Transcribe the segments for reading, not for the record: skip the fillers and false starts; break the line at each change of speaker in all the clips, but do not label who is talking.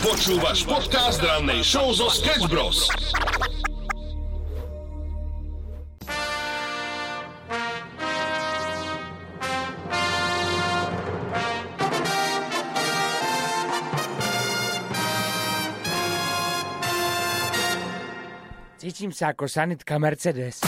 Počúvaš podcast rannej show zo Sketch Bros.
Cítim sa ako sanitka Mercedes.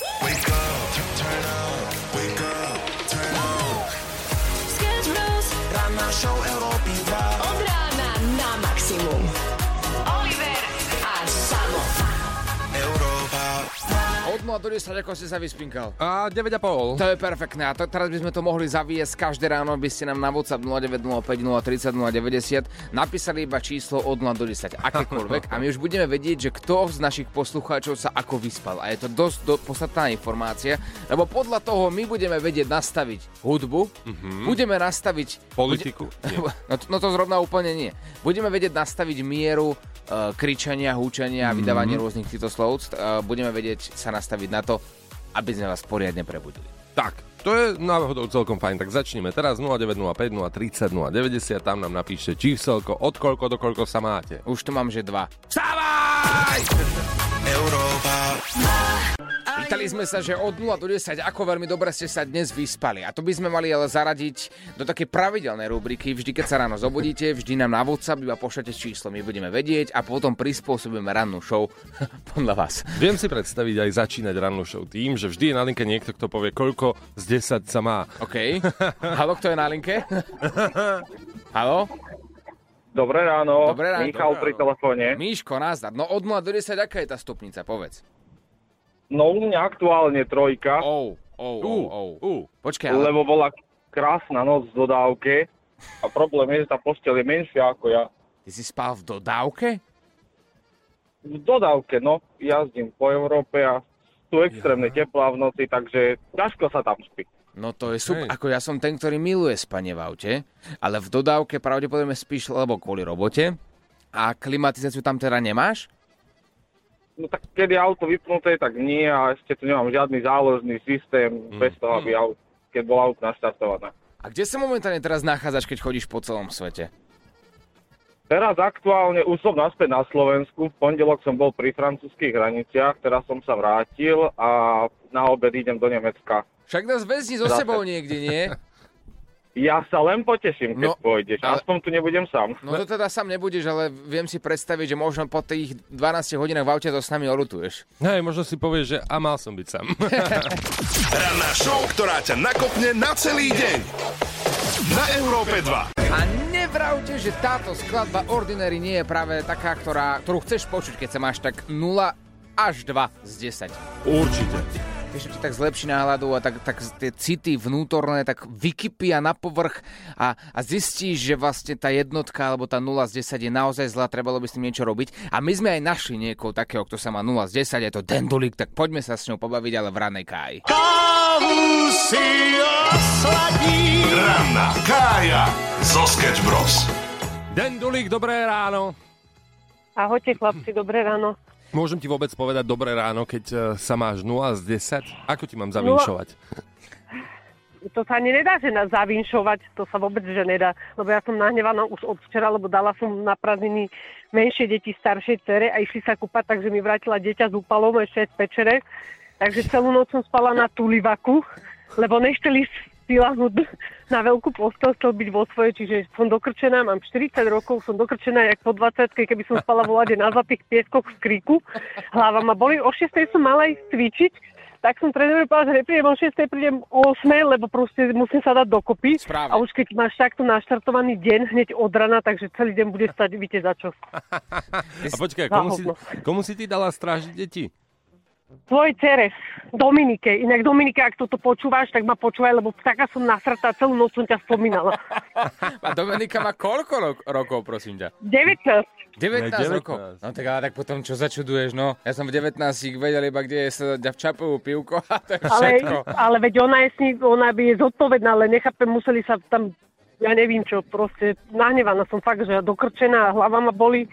Ranná show Európy 2.
Od rána na maximum. Oliver a Samo.
Európa.
Od 0 do 10, ako si sa vyspinkal?
A 9,5.
To je perfektné. A teraz by sme to mohli zaviesť každé ráno, by ste nám na WhatsApp 0905 030 090 napísali iba číslo od 0 do 10, akékoľvek. A my už budeme vedieť, že kto z našich poslucháčov sa ako vyspal. A je to dosť podstatná informácia, lebo podľa toho my budeme vedieť nastaviť hudbu, budeme nastaviť...
Politiku?
No to zrovna úplne nie. Budeme vedieť nastaviť mieru kričania, húčania a vydávanie rôznych týchto slov. Budeme vedieť sa nastaviť na to, aby sme vás poriadne prebudili.
Tak, to je náhodou celkom fajn. Tak začneme teraz 0905 030 090. Tam nám napíšte číselko, od koľko do koľko sa máte.
Už tu mám, že 2.
Vstávaj!
Európa.
Pýtali sme sa, že od 0 do 10, ako veľmi dobre ste sa dnes vyspali. A to by sme mali ale zaradiť do takej pravidelnej rubriky. Vždy, keď sa ráno zobudíte, vždy nám na WhatsApp iba pošlete číslo. My budeme vedieť a potom prispôsobíme rannú show podľa vás.
Viem si predstaviť aj začínať rannú show tým, že vždy je na linke niekto, kto povie, koľko z 10 sa má.
OK. Haló, kto je na linke? Haló?
Dobré ráno.
Dobré ráno.
Michal pri telefóne.
Míško, nazdar. No od 0 do 10, aká je tá stupnica, povedz.
No u mňa aktuálne 3,
Počkaj, ale...
lebo bola krásna noc v dodávke a problém je, že tá posteľ je menšia ako ja.
Ty si spal v dodávke?
V dodávke, no. Jazdím po Európe a sú extrémne teplá v noci, takže ťažko sa tam spí.
No to je super.
Hej.
Ako ja som ten, ktorý miluje spanie v aute, ale v dodávke pravdepodobne spíš lebo kvôli robote a klimatizáciu tam teda nemáš?
No tak keď je auto vypnuté, tak nie a ešte tu nemám žiadny záložný systém bez toho, aby keď bolo auto naštartované.
A kde sa momentálne teraz nachádzaš, keď chodíš po celom svete?
Teraz aktuálne už som naspäť na Slovensku. V pondelok som bol pri francúzskych hraniciach, teraz som sa vrátil a na obed idem do Nemecka.
Však nás vezmi so sebou niekde, nie?
Ja sa len poteším, keď pôjdeš.
ale-
Aspoň tu nebudem sám.
No to teda sám nebudeš, ale viem si predstaviť, že možno po tých 12 hodinách v aute to s nami olutuješ.
Hej, možno si povieš, že a mal som byť sám.
Ranná show, ktorá ťa nakopne na celý deň. Na Európe 2.
A nevravte, že táto skladba Ordinary nie je práve taká, ktorú chceš počuť, keď sa máš tak 0 až 2 z 10.
Určite.
Vieš, čo ti tak zlepší náladu a tak tie city vnútorné tak vykypia na povrch a zistíš, že vlastne tá jednotka alebo tá 0 z 10 je naozaj zlá, trebalo by s tým niečo robiť. A my sme aj našli niekoho takého, kto sa má 0 z 10, je to Dendulík, tak poďme sa s ňou pobaviť, ale v ranej káji.
Kávu si osladí. Ranná kája zo Sketch Bros.
Dendulík, dobré ráno.
Ahojte chlapci, dobré ráno.
Môžem ti vôbec povedať dobré ráno, keď sa máš 0 z 10? Ako ti mám zavinšovať?
To sa ani nedá, že nás zavinšovať, to sa vôbec že nedá. Lebo ja som nahnevaná už od včera, lebo dala som na prázdniny menšie deti staršej dcere a išli sa kúpať, takže mi vrátila dieťa s úpalom ešte z pečere. Takže celú noc som spala na tulivaku, lebo nechceli stilahnúť na veľkú postel, chcel byť vo svojej, čiže som dokrčená, mám 40 rokov, som dokrčená jak po 20, keby som spala v lade na zlatých pieskoch v kríku. Hlava ma boli, o 6 som mala ísť cvičiť, tak som trénerovi povedala, že neprídem o 6, prídem o 8, lebo proste musím sa dať dokopy.
Správne.
A už keď máš takto naštartovaný deň hneď od rana, takže celý deň bude stať, víte za čo.
A počkaj, komu si ty dala strážiť deti?
Tvojej dcere, Dominike. Inak Dominike, ak toto počúvaš, tak ma počúvaj, lebo taká som nasratá, celú noc som ťa spomínala.
A Dominika má koľko rokov, prosím ťa?
19.
19 rokov. No tak ale tak potom čo začuduješ, no? Ja som v 19 vedel iba, kde je sa dať v Čapovu pivko a to je všetko.
Ale veď ona by je zodpovedná, ale nechápem, museli sa tam, ja neviem čo, proste nahnevaná som fakt, že dokrčená, hlava ma boli.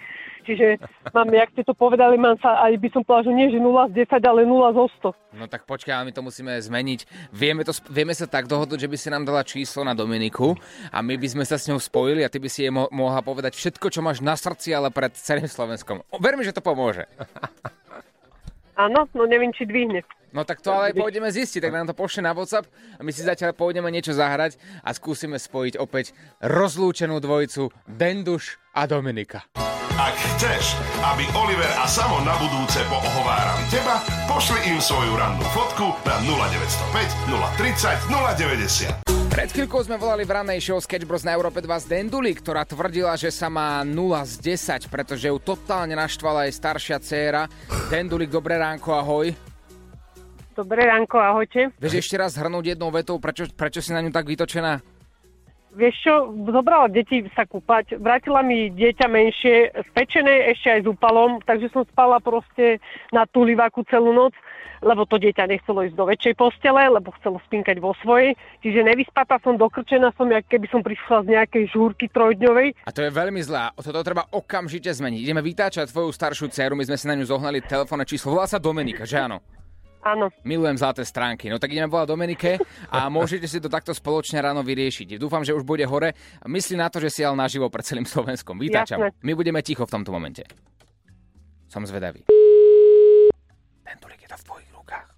čiže mám, jak ste to povedali, mám sa, aj by som povedala, že nie, že 0 z 10, ale 0 zo 100.
No tak počkaj, ale my to musíme zmeniť. Vieme sa tak dohodnúť, že by si nám dala číslo na Dominiku a my by sme sa s ňou spojili a ty by si jej mohla povedať všetko, čo máš na srdci, ale pred celým Slovenskom. Verím, že to pomôže.
Áno, no neviem, či dvihne.
No tak to ale pôjdeme zistiť, tak nám to pošle na WhatsApp a my si zatiaľ pôjdeme niečo zahrať a skúsime spojiť opäť rozlúčenú dvojicu Denduš a Dominika.
Ak chceš, aby Oliver a Samo na budúce poohovárali teba, pošli im svoju rannú fotku na 0905 030 090.
Pred chvíľkou sme volali v rannej show Sketch Bros na Európe 2 z Denduli, ktorá tvrdila, že sa má 0 z 10, pretože ju totálne naštvala jej staršia dcéra. Dendulik, dobré ránko, ahoj.
Dobré ránko, ahojte.
Vieš ešte raz zhrnúť jednou vetou, prečo si na ňu tak vytočená?
Vieš čo, zobrala deti sa kúpať, vrátila mi dieťa menšie, spečené ešte aj s úpalom, takže som spala proste na túliváku celú noc, lebo to dieťa nechcelo ísť do väčšej postele, lebo chcelo spinkať vo svojej. Čiže nevyspatá som, dokrčená som, jak keby som prišla z nejakej žúrky trojdňovej.
A to je veľmi zlé. Toto treba okamžite zmeniť. Ideme vytáčať tvoju staršiu dceru, my sme si na ňu zohnali telefónne číslo. Volá sa Dominika, že áno?
Áno.
Milujem zlaté stránky. No tak ideme volať Dominike a môžete si to takto spoločne ráno vyriešiť. Dúfam, že už bude hore. Myslí na to, že si ale naživo pred celým Slovenskom. Vytáčam.
Jasné.
My budeme ticho v tomto momente. Som zvedavý. Dendulik, je to v tvojich rukách.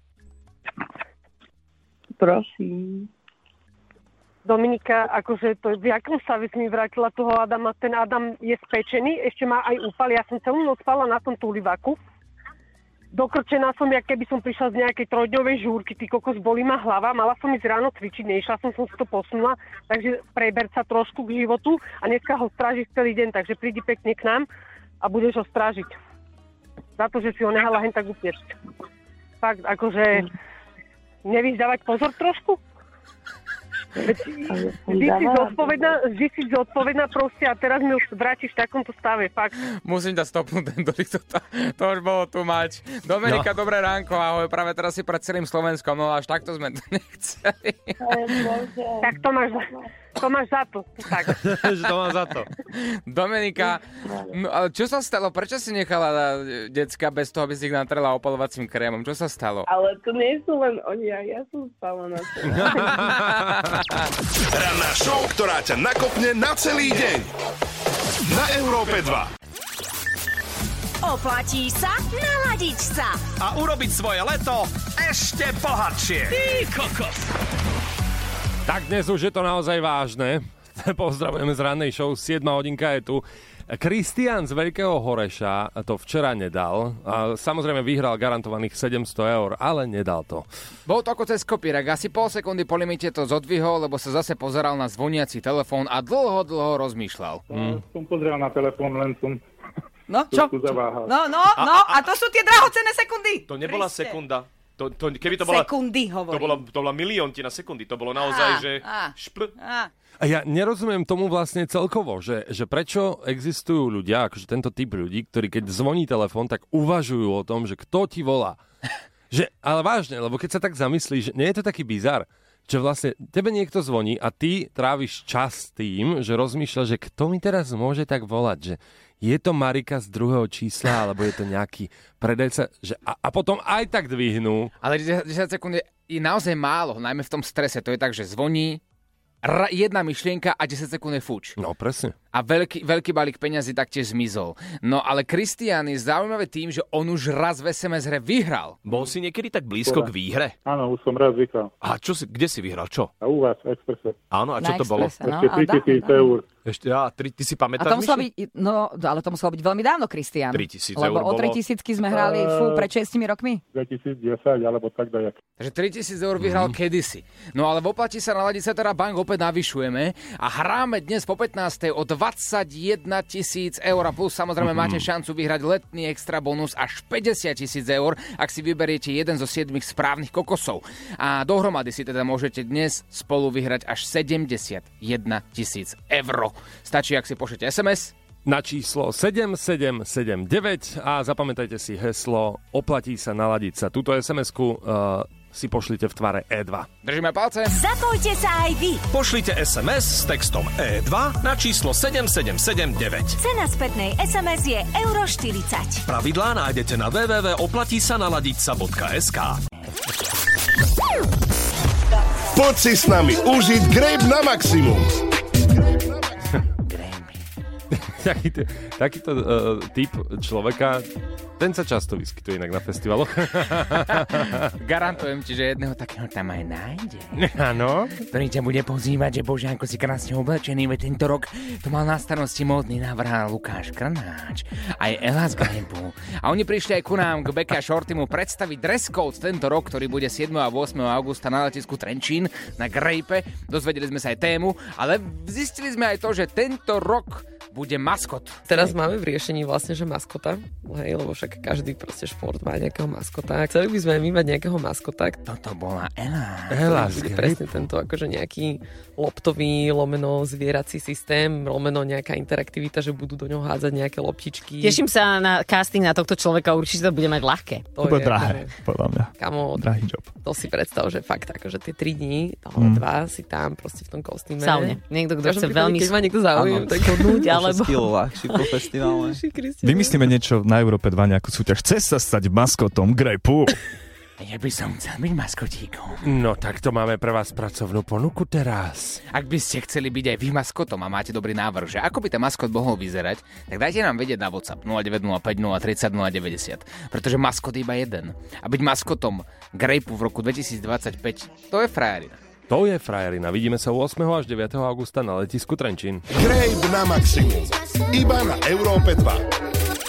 Prosím.
Dominika, akože to v jakom stave si mi vrátila toho Adama. Ten Adam je spečený, ešte má aj úpal. Ja som celú noc spala na tom túlivaku. Dokrčená som, jak keby som prišla z nejakej trojdňovej žúrky, ty kokos, bolí ma hlava, mala som ísť ráno cvičiť, nešla som si to posunula, takže preber sa trošku k životu a dneska ho strážiš celý deň, takže prídi pekne k nám a budeš ho strážiť. Za to, že si ho nehala hen tak upiecť. Fakt, akože nevíš dávať pozor trošku? Vždy si zodpovedná proste a teraz mi už vrátiš v takomto stave, fakt.
Musím ťa stopnúť, Dendulik, to už bolo tu mať. Dominika, no. Dobré ránko, ahoj, práve teraz si pred celým Slovenskom, no až takto sme to nechceli.
Tak to máš za to. Tak.
To mám za to.
Dominika, no ale čo sa stalo? Prečo si nechala decka bez toho, aby si ich natrela opalovacím krémom? Čo sa stalo?
Ale to nie sú len oni, ja som spala na to.
Ranná show, ktorá ťa nakopne na celý deň. Na Európe 2.
Oplatí sa naladiť sa.
A urobiť svoje leto ešte bohatšie. Ty kokos.
Tak dnes už je to naozaj vážne. Pozdravujeme z rannej show, 7 hodinka je tu. Kristián z Veľkého Horeša to včera nedal. A samozrejme vyhral garantovaných 700 eur, ale nedal to.
Bol to ako cez kopírek. Asi pol sekundy po limite to zodvihol, lebo sa zase pozeral na zvoniaci telefón a dlho rozmýšľal.
Som pozeral na telefón, len som...
No, čo? A to sú tie drahocenné sekundy.
To nebola
Kriste.
sekunda. Keby to bola...
Sekundy, hovorím.
To bola milióntina sekundy. To bolo naozaj, že...
A ja nerozumiem tomu vlastne celkovo, že prečo existujú ľudia, akože tento typ ľudí, ktorí keď zvoní telefón, tak uvažujú o tom, že kto ti volá. Ale vážne, lebo keď sa tak zamyslíš, nie je to taký bizar, že vlastne tebe niekto zvoní a ty tráviš čas tým, že rozmýšľaš, že kto mi teraz môže tak volať, že je to Marika z druhého čísla, alebo je to nejaký predajca, že a potom aj tak dvihnú.
Ale 10 sekúnd je naozaj málo, najmä v tom strese. To je tak, že zvoní, jedna myšlienka a 10 sekúnd je fuč.
No, presne.
A veľký balík peňazí taktiež zmizol. No ale Kristián je zaujímavý tým, že on už raz v SMS hre vyhral.
Bol si niekedy tak blízko k výhre?
Áno, už som raz vyhral.
A kde si vyhral? Čo?
A u vás, v Expresse.
Áno, a čo to bolo?
Ešte 3000 eur.
Ešte, ty si pamätáš,
a to muselo byť, ale to muselo byť veľmi dávno, Kristián.
3000 eur
lebo o 3000 sme hrali pred 6 rokmi.
2010, alebo tak dajak.
Takže 3000 eur vyhral kedysi. No ale v oplatí sa naladiť sa teda bank opäť navyšujeme a hráme dnes po 15. o 21 000 eur a plus samozrejme máte šancu vyhrať letný extra bonus až 50 000 eur, ak si vyberiete jeden zo 7 správnych kokosov. A dohromady si teda môžete dnes spolu vyhrať až 71 000 eur. Stačí, ak si pošlete SMS
na číslo 7779 a zapamätajte si heslo oplatí sa naladiť sa. Túto SMS-ku si pošlite v tvare E2.
Držíme palce.
Zapojte sa aj vy.
Pošlite SMS s textom E2 na číslo 7779.
Cena spätnej SMS je euro 40.
Pravidlá nájdete na www.oplatisanaladičsa.sk.
Poď si s nami užiť Grape na maximum.
Takýto typ človeka, ten sa často vyskytuje inak na festivaloch.
Garantujem ti, že jedného takého tam aj nájde.
Áno.
Ktorý ťa bude pozývať, že bože, ako si krásne oblečený, veď tento rok to mal na starosti módny návrhár Lukáš Krnáč. Aj Ela z Grape. A oni prišli aj ku nám k Beke a Shortymu predstaviť dress code tento rok, ktorý bude 7. a 8. augusta na letisku Trenčín na Grape. Dozvedeli sme sa aj tému, ale zistili sme aj to, že tento rok bude maskot.
Teraz máme v riešení vlastne, že maskota, hej, lebo však každý proste šport má nejakého maskota. Chceli by sme my mať nejakého maskota.
Toto bola Ela.
Ela
bude presne tento akože nejaký loptový, lomeno zvierací systém, lomeno nejaká interaktivita, že budú do ňoho hádzať nejaké loptičky.
Teším sa na casting na tohto človeka, určite to bude mať ľahké.
To bude drahé, podľa mňa.
Kamo,
drahý job.
To si predstav, že fakt akože tie 3 dní, ale 2 si tam proste v tom kostýme.
Saune. Niekto, kto chce veľmi
keď ma niekto zaujíma, tak
chodnúť, alebo
ľahší po festivale. Vymyslíme niečo na Európe 2, nejakú súťaž. Chce sa stať maskotom Grape.
Ja by som chcel byť maskotíkom.
No tak to máme pre vás pracovnú ponuku teraz.
Ak by ste chceli byť aj vy maskotom a máte dobrý návrh, že ako by ten maskot mohol vyzerať, tak dajte nám vedieť na WhatsApp 0905 030 090, pretože maskot je iba jeden. A byť maskotom Grape v roku 2025, to je frajerina.
To je frajerina. Vidíme sa 8. až 9. augusta na letisku Trenčín.
Grape na maximum. Iba na Európe 2.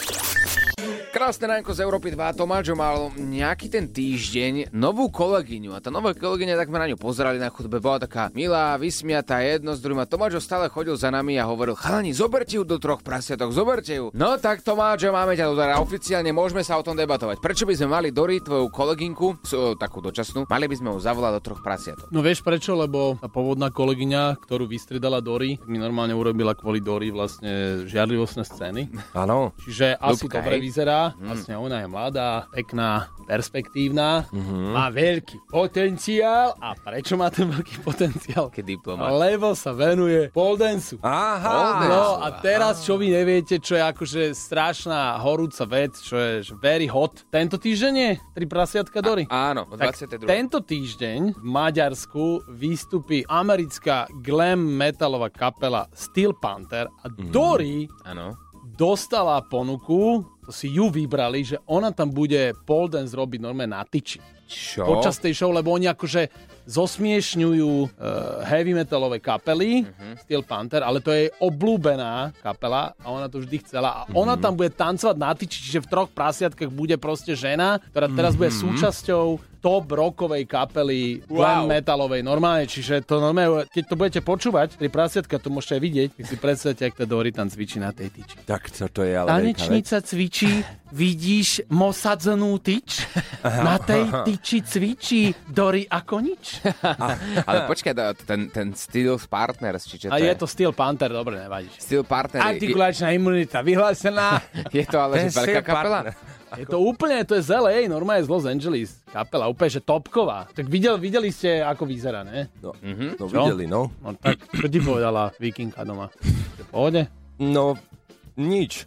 Krásne ránko z Európy 2. Tomáčo mal nejaký ten týždeň novú kolegyňu a tá nová kolegyňa, tak sme na ňu pozerali na chodbe, bola taká milá, vysmiatá, jedno s druhým a Tomáčo stále chodil za nami a hovoril: chalani, zoberte ju do 3 prasiatok, zoberte ju. No tak Tomáčo, máme ťa teda oficiálne, môžeme sa o tom debatovať. Prečo by sme mali Dori, tvoju kolegynku, takú dočasnú, mali by sme ju zavolať do 3 prasiatok?
No vieš prečo, lebo tá pôvodná kolegyňa, ktorú vystriedala Dori, mi normálne urobila kvôli Dori vlastne žiarlivostné scény.
Áno.
Čiže asi dobre vyzerá. Vlastne ona je mladá, pekná, perspektívna, má veľký potenciál. A prečo má ten veľký potenciál?
Keď diplomat.
Lebo sa venuje pole danceu.
Aha.
No a teraz, čo vy neviete, čo je akože strašná horúca vec, čo je very hot. Tento týždeň je 3 prasiatka Dori.
Áno, 22.
Tento týždeň v Maďarsku vystupí americká glam metalová kapela Steel Panther a Dori dostala ponuku, to si ju vybrali, že ona tam bude pole dance robiť normálne na tyči.
Čo?
Počas tej show, lebo oni akože zosmiešňujú heavy metalové kapely, Steel Panther, ale to je obľúbená kapela a ona to vždy chcela. A ona tam bude tancovať na tyči, čiže v 3 prasiatkách bude proste žena, ktorá teraz bude súčasťou top rockovej kapely glam metalovej normálne, čiže to normálne, keď to budete počúvať, 3 prasiatka, to môžete aj vidieť, keď si predstavte, jak tá Dori tam cvičí na tej tyči.
Tak to je ale
tanečnica cvičí, vidíš mosadzanú tyč? Na tej tyči cvičí Dori ako nič.
Ale počkaj, ten Steel Partners, či čo to
je? A je to Steel Panther, dobre, nevadíš.
Steel Partner.
Artikulačná imunita vyhlásená.
Je to ale že veľká kapela?
Je to úplne, to je z LA, normálne z Los Angeles kapela, úplne, že topková. Tak videli ste, ako vyzerá, ne?
No, videli, no.
No tak, čo ti povedala Vikinka doma? Pohode?
No, nič.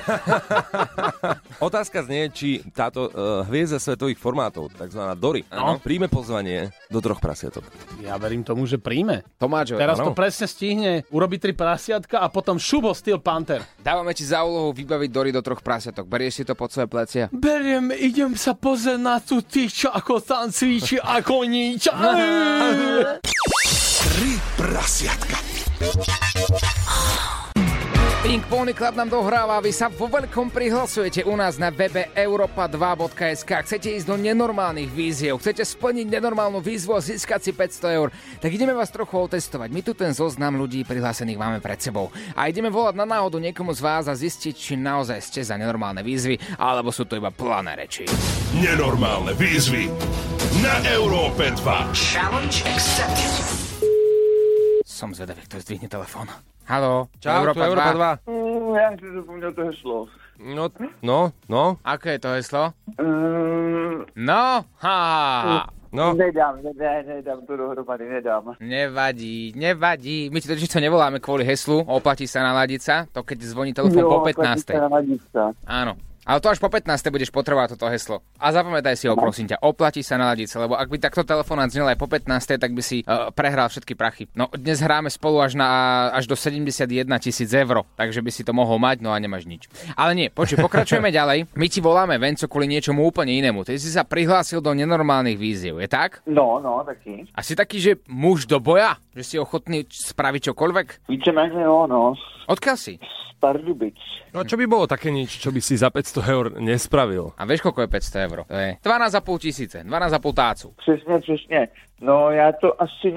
Otázka znie, či táto hviezda svetových formátov, takzvaná Dori, príjme pozvanie do 3 prasiatok.
Ja verím tomu, že príjme.
Tomáčo,
teraz to presne stihne urobiť 3 prasiatka a potom šubo Steel Panther.
Dávame ti za úlohu vybaviť Dori do 3 prasiatok. Berieš si to pod svoje plecia?
Beriem, idem sa pozrieť na tú tyč, ako tam cvičí, ako nič.
3 prasiatka.
Pink Pony Club nám dohráva, vy sa vo veľkom prihlasujete u nás na webe europa2.sk. Chcete ísť do nenormálnych víziev, chcete splniť nenormálnu výzvu a získať si 500 eur, tak ideme vás trochu otestovať. My tu ten zoznam ľudí prihlásených máme pred sebou. A ideme volať na náhodu niekomu z vás a zistiť, či naozaj ste za nenormálne výzvy, alebo sú to iba plané reči.
Nenormálne výzvy na Európe 2.
Challenge accepted.
Som zvedavý, kto zdvihne telefón. Haló,
čau, Európa 2.
Ja si zapomňal to heslo.
No.
Aké je to heslo? No,
No.
Nedám to dohromady, nedám.
Nevadí. My ti totiž to nevoláme kvôli heslu, oplatí sa naladiť sa, to keď zvoní telefón po 15. Áno. Ale to až po 15. budeš potrebovať toto heslo. A zapamätaj si ho, prosím ťa, oplatí sa naladiť sa, lebo ak by takto telefonát znel aj po 15. tak by si prehral všetky prachy. No dnes hráme spolu až do 71 000 eur, takže by si to mohol mať, no a nemáš nič. Ale nie, pokračujeme ďalej. My ti voláme, Venco, kvôli niečomu úplne inému. Ty si sa prihlásil do nenormálnych víziev, je tak?
No, taký.
A si taký, že muž do boja? Že si ochotný spraviť čokoľvek?
Víceméně no.
Odkiaľ si?
Pardubic.
No čo by bolo také nič, čo by si za 500 eur nespravil?
A vieš, koľko je 500 eur? To je 12,5 tisíce, 12,5 tácu.
Přesně. No já to asi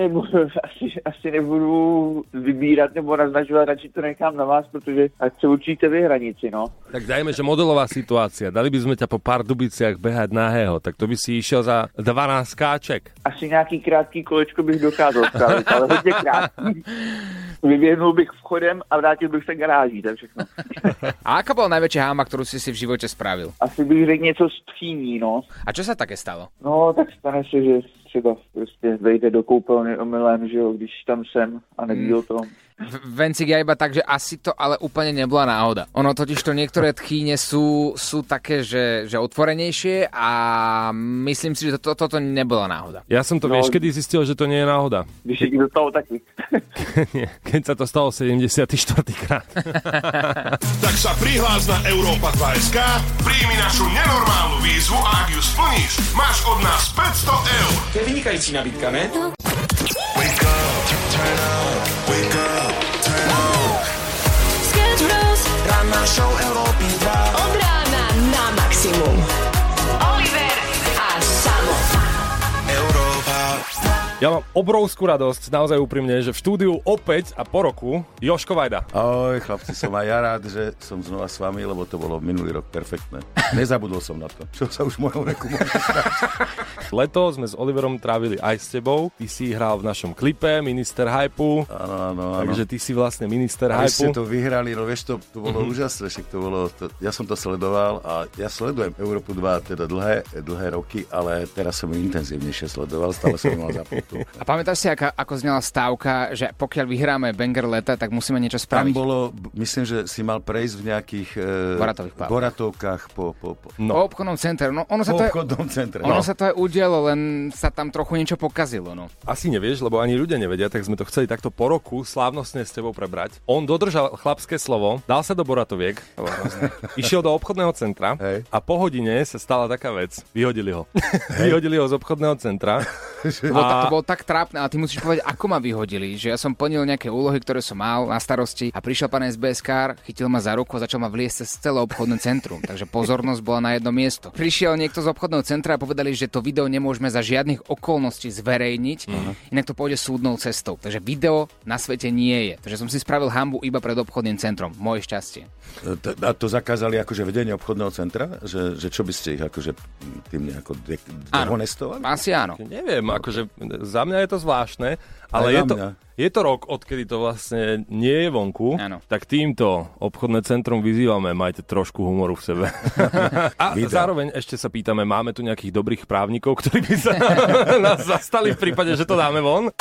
nebudu vybírat nebo naznačovat, radši to nechám na vás, protože ať se určíte vy hranici, no.
Tak dajme, že modelová situácia. Dali by sme ťa po Pardubiciach behať nahého, tak to by si išiel za 12 káček.
Asi nějaký krátký kolečko bych dokázal spravit, ale hodně krátký. Vyběhnul bych vchodem a vrátil bych se garáží, to je všechno.
A aká bola najväčšia háma, ktorú si v živote spravil?
Asi bych řekl něco z tchýní, no.
A čo sa také stalo?
No, tak stane se, že třeba prostě vejde do koupelny omylem, že jo, když tam jsem a neví o tom.
Vencik, ja iba tak, že asi to ale úplne nebola náhoda. Ono totiž to niektoré tchýne sú také, že otvorenejšie a myslím si, že toto nebola náhoda.
Ja som to, vieš, kedy zistil, že to nie je náhoda?
Když je do toho taky.
Keď sa to stalo 74. krát.
Tak sa prihlás na Europa2.sk, príjmi našu nenormálnu výzvu a ak ju splníš, máš od nás 500 eur.
To je vynikající nabídka, ne?
Wake up, turn up, wake up, turn up.
Sketch Bros.
Ranná show Európy 2.
Od rána na maximum. Oliver a Samo.
Európa.
Ja mám obrovskú radosť, naozaj úprimne, že v štúdiu opäť a po roku Jožko Vajda.
Ahoj chlapci, som aj ja rád, že som znova s vami, lebo to bolo minulý rok perfektné. Nezabudol som na to, čo sa už mojou veku môže stať.
Leto sme s Oliverom trávili aj s tebou. Ty si hral v našom klipe Minister Hypu.
Áno.
Takže ty si vlastne Minister
Hypu. A
Hypu.
ste to vyhrali, no vieš, to bolo úžasné, však to bolo, ja som to sledoval a ja sledujem Európu 2 teda dlhé roky, ale teraz som ju intenzívnejšie sledoval, stále som mal zapnutú.
A pamätáš si, ako znela stávka, že pokiaľ vyhráme banger leta, tak musíme niečo spraviť?
Tam bolo, myslím, že si mal prejsť v nejakých boratovkách po
obchodnom centre. No, ono sa to aj udialo, len sa tam trochu niečo pokazilo. No.
Asi nevieš, lebo ani ľudia nevedia, tak sme to chceli takto po roku slávnostne s tebou prebrať. On dodržal chlapské slovo, dal sa do Boratoviek, išiel do obchodného centra a po hodine sa stala taká vec. Vyhodili ho. Vyhodili ho z obchodného centra.
To bolo tak trápne, ale ty musíš povedať, ako ma vyhodili, že ja som plnil nejaké úlohy, ktoré som mal na starosti a prišiel pán SBS-kár, chytil ma za ruku a začal ma vliesť cez celé obchodné centrum, takže pozornosť bola na jedno miesto. Prišiel niekto z obchodného centra a povedali, že to video nemôžeme za žiadnych okolností zverejniť, inak to pôjde súdnou cestou. Takže video na svete nie je. Takže som si spravil hanbu iba pred obchodným centrom. Moje šťastie.
A to zakázali akože vedenie obchodného centra? Že čo by ste ich akože tým nejako dehonestovali?
Asi áno.
Neviem, akože za mňa je to zvláštne, ale je to rok, odkedy to vlastne nie je vonku, tak týmto obchodné centrum vyzývame, majte trošku humoru v sebe. A zároveň ešte sa pýtame, máme tu nejakých dobrých právnikov, ktorí by sa nás zastali v prípade, že to dáme von?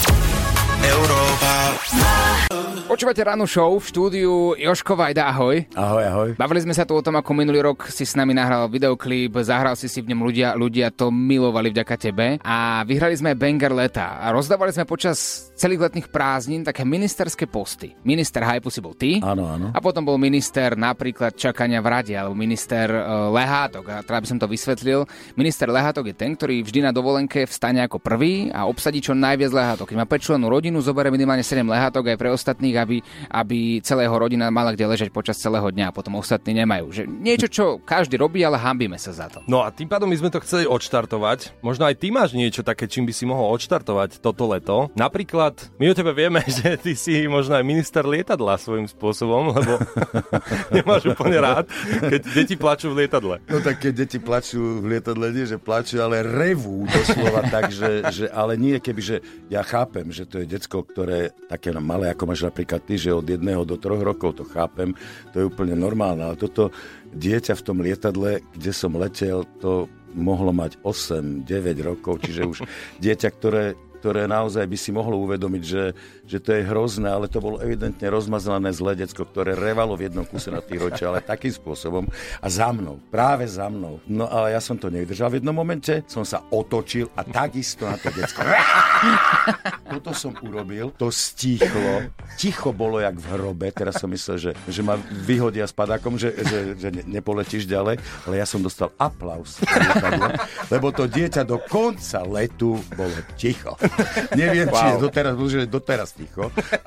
Európa.
Počúvate rannú show v štúdiu Jožko Vajda, ahoj.
Ahoj.
Bavili sme sa tu o tom, ako minulý rok si s nami nahral videoklip, zahral si v ňom ľudia to milovali vďaka tebe a vyhrali sme banger leta a rozdávali sme počas celých letných prázdnin také ministerské posty. Minister Hypu si bol ty.
Áno.
A potom bol minister napríklad čakania v rade alebo minister lehátok. A teda by som to vysvetlil. Minister lehátok je ten, ktorý vždy na dovolenke vstane ako prvý a obsadí čo najviac lehátok. Keď má 5-člennú rodinu, zoberie minimálne 7 lehátok aj pre ostatných, aby celá jeho rodina mala kde ležať počas celého dňa a potom ostatní nemajú. Že niečo, čo každý robí, ale hanbíme sa za to.
No a tým pádom my sme to chceli odštartovať. Možno aj ty máš niečo také, čím by si mohol odštartovať toto leto. Napríklad, my o tebe vieme, že ty si možno aj minister lietadla svojím spôsobom, lebo nemáš úplne rád, keď deti plačú v lietadle.
No tak keď deti plačú v lietadle, nie že plačú, ale revú doslova tak, že ale nie kebyže ja chápem, že to je decko, ktoré také malé, ako máš napríklad ty, že od 1 do 3 rokov, to chápem, to je úplne normálne, ale toto dieťa v tom lietadle, kde som letel, to mohlo mať 8-9 rokov, čiže už dieťa, ktoré naozaj by si mohlo uvedomiť, že to je hrozné, ale to bolo evidentne rozmazané zlé decko, ktoré revalo v jednom kuse na tých ročia, ale takým spôsobom a práve za mnou. No ale ja som to nevydržal. V jednom momente som sa otočil a takisto na to decko. Toto som urobil, to stichlo. Ticho bolo jak v hrobe, teraz som myslel, že ma vyhodia s padákom, že nepoletíš ďalej, ale ja som dostal aplauz, lebo to dieťa do konca letu bolo ticho. Neviem, či je doteraz ticho,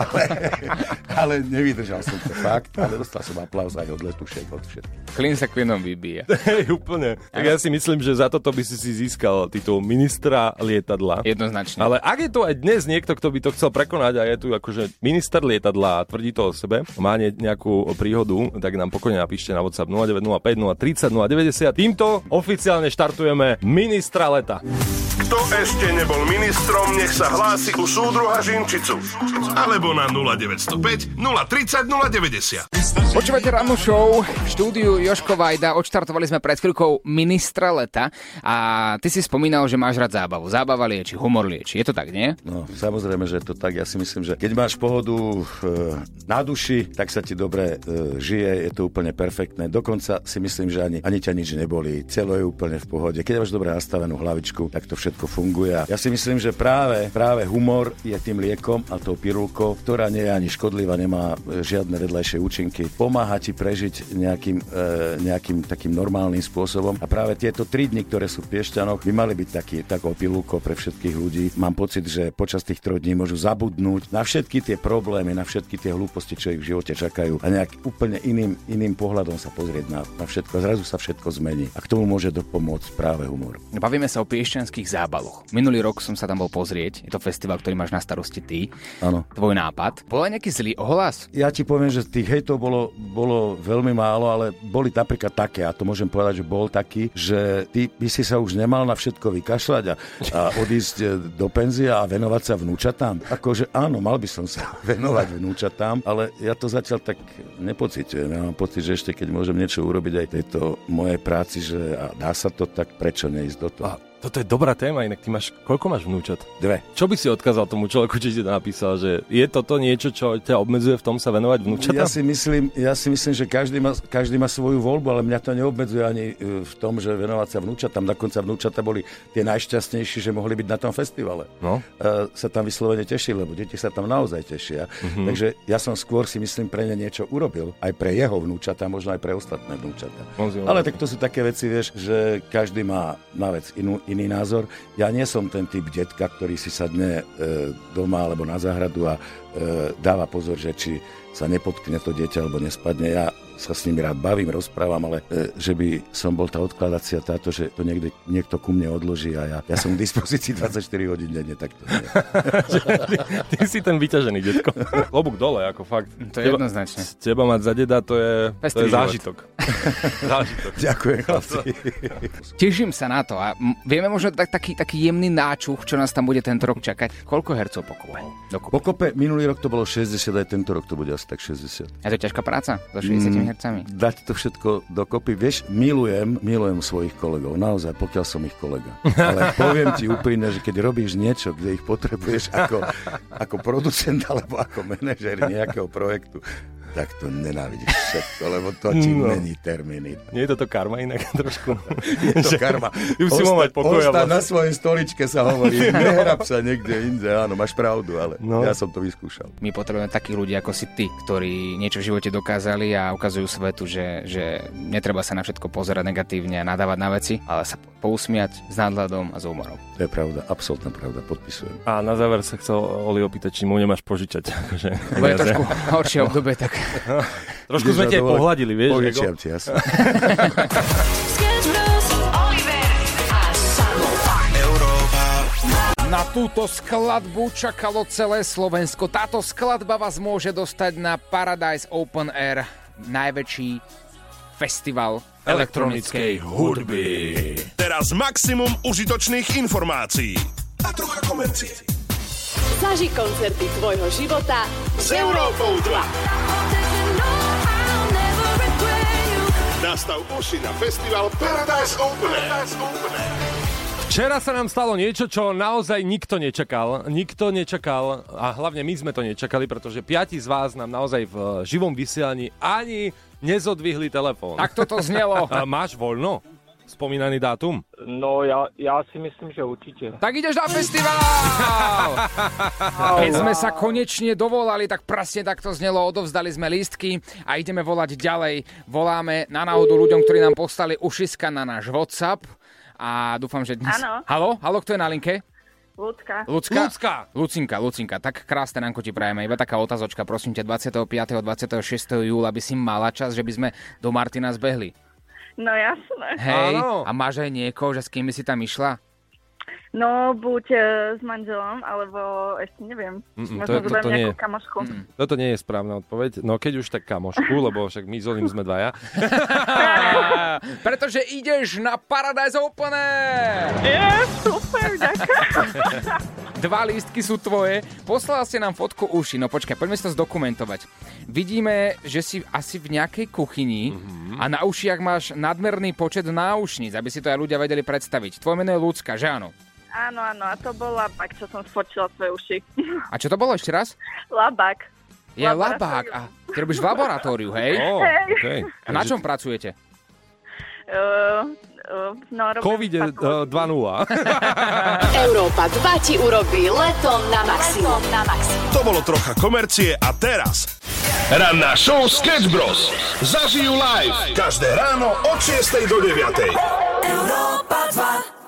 ale nevydržal som to fakt, ale dostal som aplauz aj od letušiek, od všetkých.
Klin sa klinom vybíja.
Úplne. Tak ja si myslím, že za toto by si získal titul ministra lietadla.
Jednoznačne.
Ale ak je tu aj dnes niekto, kto by to chcel prekonať a je tu akože minister lietadla a tvrdí to o sebe, má nejakú príhodu, tak nám pokojne napíšte na WhatsApp 0905 030 090. Týmto oficiálne štartujeme ministra leta.
Kto ešte nebol ministrom, nech sa hlási u súdruha Žinčicu. Alebo na 0905 030 090.
Počúvate rannú show v štúdiu Jožko Vajda. Odštartovali sme pred chvíľkou ministra leta a ty si spomínal, že máš rád zábavu. Zábava lieči, humor lieči. Je to tak, nie?
No, samozrejme, že je to tak. Ja si myslím, že keď máš pohodu na duši, tak sa ti dobre žije. Je to úplne perfektné. Dokonca si myslím, že ani ťa nič nebolí. Celo je úplne v pohode. Keď máš dobre nastavenú hlavičku, tak to všetko funguje. Ja si myslím, že práve humor je tým liekom a tou pirulkou, ktorá nie je ani škodlivá, nemá žiadne vedľajšie účinky. Pomáha ti prežiť nejakým takým normálnym spôsobom. A práve tieto 3 dni, ktoré sú v Piešťanoch, by mali byť takou pirulkou pre všetkých ľudí. Mám pocit, že počas tých 3 dní môžu zabudnúť na všetky tie problémy, na všetky tie hlúposti, čo ich v živote čakajú a nejak úplne iným pohľadom sa pozrieť na všetko. Zrazu sa všetko zmení. A k tomu môže dopomôcť práve humor.
Bavíme sa o piešťanských zábaloch. Minulý rok som sa tam bol pozrieť. Je to festival, ktorý máš na starosti ty.
Áno.
Tvoj nápad. Bol aj nejaký zlý ohlas?
Ja ti poviem, že tých hejtov bolo veľmi málo, ale boli napríklad také, a to môžem povedať, že bol taký, že ty by si sa už nemal na všetko vykašľať a odísť do penzie a venovať sa vnúčatám. Akože áno, mal by som sa venovať vnúčatám, ale ja to zatiaľ tak nepociťujem. Ja mám pocit, že ešte keď môžem niečo urobiť aj tejto mojej práci, že dá sa to, tak prečo neísť do toho?
Toto je dobrá téma, inak ty koľko máš vnúčat?
2.
Čo by si odkázal tomu človeku, či ti to napísal, že je toto niečo, čo ťa obmedzuje v tom sa venovať vnúčatám?
Ja si myslím, že každý má svoju voľbu, ale mňa to neobmedzuje ani v tom, že venovať sa vnúčatám. Dokonca vnúčata boli tie najšťastnejšie, že mohli byť na tom festivale.
No.
Sa tam vyslovene tešili, lebo deti sa tam naozaj tešia. Takže ja som skôr si myslím pre ne niečo urobil, aj pre jeho vnúčata, možno aj pre ostatné vnúčata. Ale tak to sú také veci, vieš, že každý má na vec iný názor. Ja nie som ten typ detka, ktorý si sadne doma alebo na záhradu a dáva pozor, že či sa nepotkne to dieťa alebo nespadne. Ja sa s nimi rád bavím, rozprávam, ale že by som bol tá odkladacia táto, že to niekto ku mne odloží a ja som k dispozícii 24 hodín denne, tak to nie.
Ty si ten vyťažený detko. Klobúk dole, ako fakt.
To je jednoznačne.
Teba mať za deda, to je zážitok.
Ďakujem, chlapci.
Teším sa na to a vieme možno taký jemný náčuch, čo nás tam bude tento rok čakať. Koľko hercov pokope?
Pokope minulý rok to bolo 60, aj tento rok to bude asi tak 60.
A to je ťažká práca so 60 hercami.
Dať to všetko dokopy. Vieš, milujem svojich kolegov. Naozaj, pokiaľ som ich kolega. Ale poviem ti úprimne, že keď robíš niečo, kde ich potrebuješ ako producent alebo ako manažer nejakého projektu, tak to nenávidíš všetko, lebo to ti mení termíny.
Nie je toto karma inak trošku?
Je to karma. Ostať na svojej stoličke sa hovorí, nehrab sa niekde inde. Áno, máš pravdu, ale ja som to vyskúšal.
My potrebujeme takých ľudí ako si ty, ktorí niečo v živote dokázali a ukazujú svetu, že netreba sa na všetko pozerať negatívne a nadávať na veci, ale sa pousmiať s nadhľadom a s humorom.
To je pravda, absolútna pravda, podpisujem.
A na záver sa chcel Oli opýtať, či mu nemáš požičať.
Bude trošku horšie obdobie, tak...
Trošku sme ťa pohľadili, vieš?
Požičiam ti, jasne.
Na túto skladbu čakalo celé Slovensko. Táto skladba vás môže dostať na Paradise Open Air, najväčší festival elektronickej hudby.
Teraz maximum užitočných informácií a trocha komercie.
Zaži koncerty tvojho života s Európou 2.
Na nastav uši na festival Paradise Open.
Včera sa nám stalo niečo, čo naozaj nikto nečakal. Nikto nečakal a hlavne my sme to nečakali, pretože 5 z vás nám naozaj v živom vysielaní ani nezodvihli telefón.
Tak toto znelo.
Máš voľno? Spomínaný dátum?
No, ja si myslím, že určite.
Tak ideš na festival! Keď sme sa konečne dovolali, tak presne takto znelo, odovzdali sme lístky a ideme volať ďalej. Voláme na náhodu ľuďom, ktorí nám poslali ušiska na náš WhatsApp a dúfam, že dnes...
Áno.
Haló, kto je na linke?
Ľudská.
Lucinka, tak krásne ránko ti prajeme. Iba taká otázočka, prosím ťa, 25. a 26. júla by si mala čas, že by sme do Martina zbehli.
No jasné.
Hej, a máš aj niekoho, že s kým by si tam išla?
No, buď s manželom, alebo ešte neviem. Možno
toto nie je.
Kamošku.
Toto nie je správna odpoveď. No keď už tak kamošku, lebo však my s Olim sme dvaja.
Pretože ideš na Paradise Open!
Super, ďakujem.
2 lístky sú tvoje. Poslala si nám fotku uši. No počkaj, poďme si to zdokumentovať. Vidíme, že si asi v nejakej kuchyni a na ušiach máš nadmerný počet náušníc, aby si to aj ľudia vedeli predstaviť. Tvoje meno je Ľudská, že áno?
Áno, a to bol labák, čo som sfočila svoje uši.
A čo to bolo ešte raz?
Labák.
Je labák. A ty robíš v laboratóriu, hej?
Okay.
A na čom pracujete?
COVID 2.0.
Európa 2 ti urobí leto na maximum.
To bolo trocha komercie a teraz ranná show Sketch Bros. Zažijú live každé ráno od 6 do 9.
Európa 2.